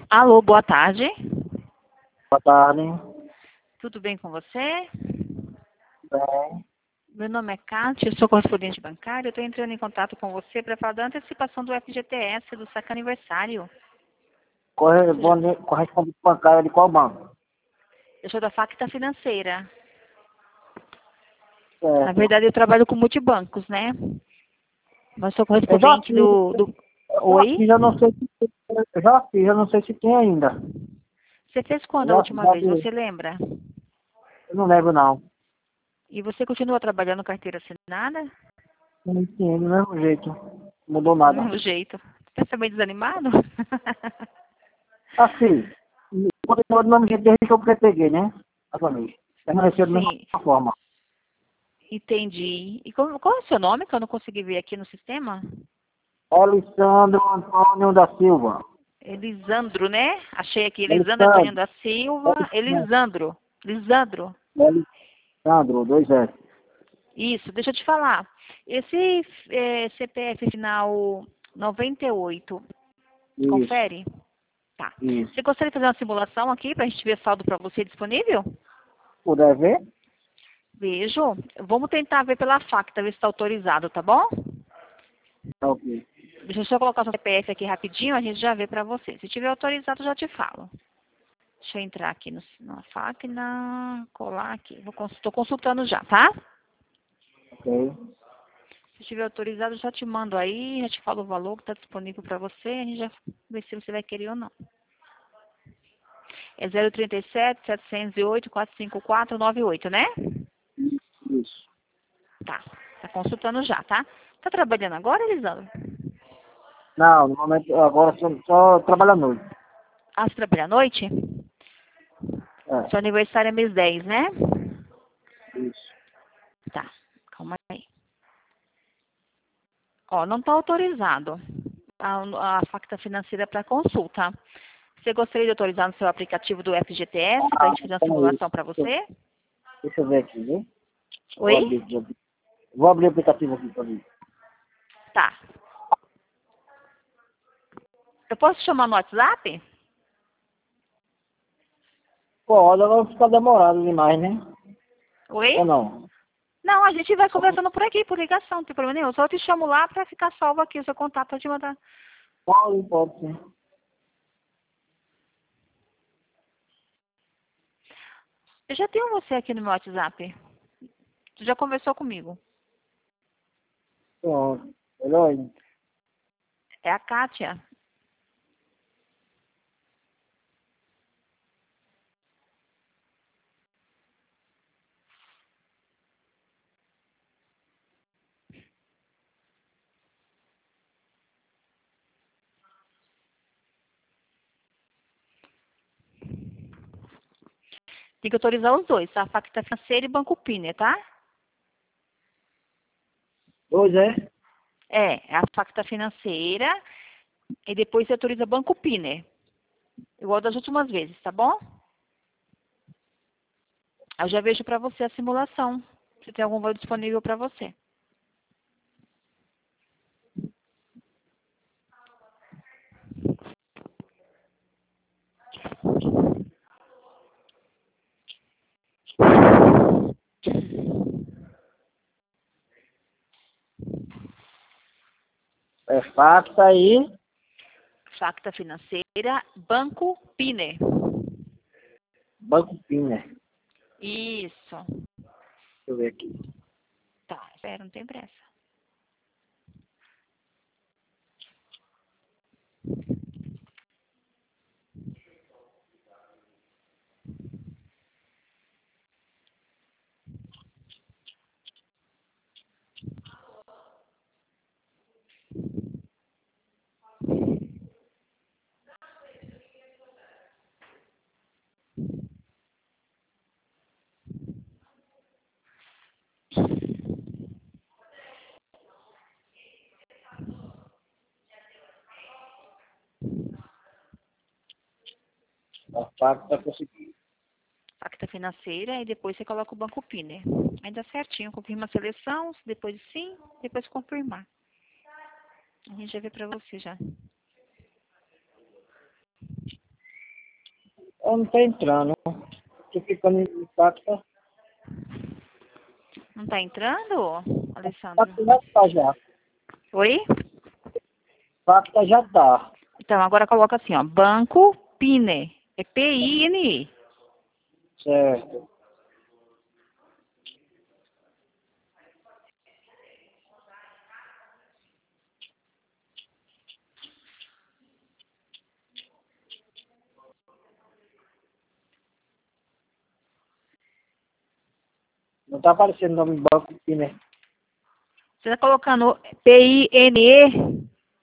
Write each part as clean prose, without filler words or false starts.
Alô, boa tarde. Boa tarde. Tudo bem com você? Bem, Meu nome é Kátia, eu sou correspondente bancária. Eu estou entrando em contato com você para falar da antecipação do FGTS, do saque aniversário. correspondente bancário de qual banco? Eu sou da Facta Financeira. Na Certo. verdade, eu trabalho com multibancos, né? Mas sou Eu já correspondente fiz, Oi? eu não sei se eu já fiz, eu não sei se tem ainda. Você fez Eu quando a já, última já vez? vi. Você lembra? Eu não lembro não. E você continua trabalhando carteira assinada? Sim, do mesmo jeito. Não mudou Do nada. mesmo jeito. Tá meio desanimado? Assim, continua do mesmo jeito desde que eu peguei, né? A família. Permaneceu da mesma Sim, forma. entendi. E qual é o seu nome que eu não consegui ver aqui no sistema? Alessandro Antônio da Silva. Elisandro, né? Achei aqui, Elisandro Antônio Alessandro. da Silva. Elisandro. Lisandro. Alessandro, 2 S. Isso, deixa eu te falar. Esse CPF final 98, Isso, confere? Tá. isso. Você gostaria de fazer uma simulação aqui para a gente ver saldo para você disponível? Puder ver? Vejo. Vamos tentar ver pela Facta, ver se está autorizado, tá bom? Tá ok. Deixa eu só colocar o seu CPF aqui rapidinho, a gente já vê para você. Se tiver autorizado, eu já te falo. Deixa eu entrar aqui na máquina, colar aqui. Estou consultando já, tá? Ok. Se estiver autorizado, eu já te mando aí, já te falo o valor que está disponível para você, a gente já vê se você vai querer ou não. É 037-708-45498, né? Isso. Tá. Tá consultando já, tá? Tá trabalhando agora, Elisandro? Não, no momento, agora só trabalho à noite. Ah, você trabalha à noite? É, Seu aniversário é mês 10, né? isso. Tá. Calma aí. Ó, não está autorizado a facta financeira para consulta. Você gostaria de autorizar no seu aplicativo do FGTS para a Ah, gente fazer uma então é isso. simulação para você? Deixa eu ver aqui, viu? Vou Oi? abrir, vou abrir. Vou abrir o aplicativo aqui para mim. Tá. Eu posso te chamar no WhatsApp? Pode, agora fica demorado demais, né? Oi? Ou não? Não, a gente vai conversando por aqui, por ligação, não tem problema nenhum. Eu só te chamo lá para ficar salvo aqui o seu contato para te mandar. Pode sim. Eu já tenho você aqui no meu WhatsApp. Tu já conversou comigo. Pronto. Melhor ainda. É a Kátia. Tem que autorizar os dois, tá? Facta financeira e Banco Piner, tá? 2 é? É a facta financeira e depois você autoriza Banco Piner. Igual das últimas vezes, tá bom? Eu já vejo para você a simulação. Se tem algum valor disponível para você. É fax aí. Facta financeira, Banco Piner. Banco Pina. Deixa Isso. eu ver aqui. Tá, espera, não tem pressa. A fax tá conseguindo. Facta financeira e depois você coloca o Banco Piner. Aí dá certinho, confirma a seleção, depois sim, depois confirmar. A gente já vê pra você já. Eu não tô entrando. Tô ficando em pacta. Não tá entrando, Alessandro? Pacta já tá já. Oi? Pacta já tá. Então, agora coloca assim, ó. Banco Pine. É P-I-N-E. Certo. Não tá aparecendo o nome do banco aqui, né? Você tá colocando P-I-N-E?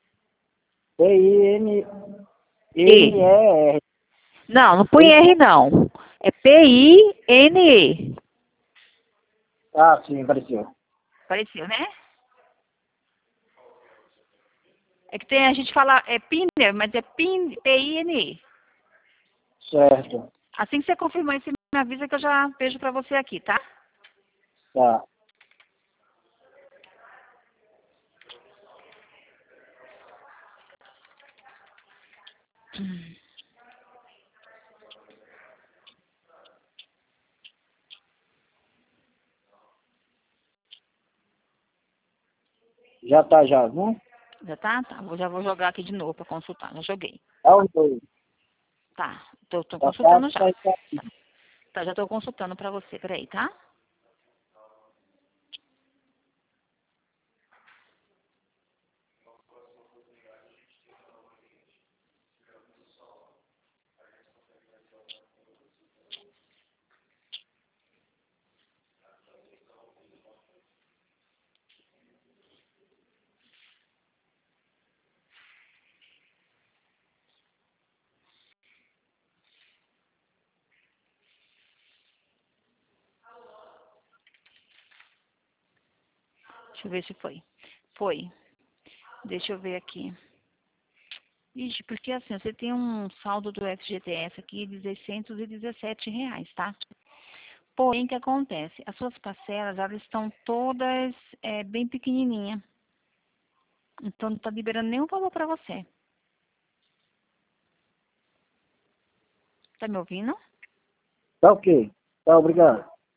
E. P-I-N-N-E-R. Não, não põe R, não. É P-I-N-E. Ah, sim, apareceu. Apareceu, né? É que tem, a gente fala, é Piner, mas é P-I-N-E. Certo. Assim que você confirmar, você me avisa que eu já vejo pra você aqui, tá? Tá. Já tá já, viu? Já tá? Tá. Já vou jogar aqui de novo pra consultar. Já joguei. É os dois. Tá. Tô Tá consultando certo, já. tá certo. Tá, já tô consultando pra você. Peraí, tá? Deixa eu ver se foi. Foi. Deixa eu ver aqui. Ixi, porque assim, você tem um saldo do FGTS aqui de R$ 617, tá? Porém, o que acontece? As suas parcelas, elas estão todas bem pequenininhas. Então, não está liberando nenhum valor para você. Tá me ouvindo? Tá ok. Tá, obrigado.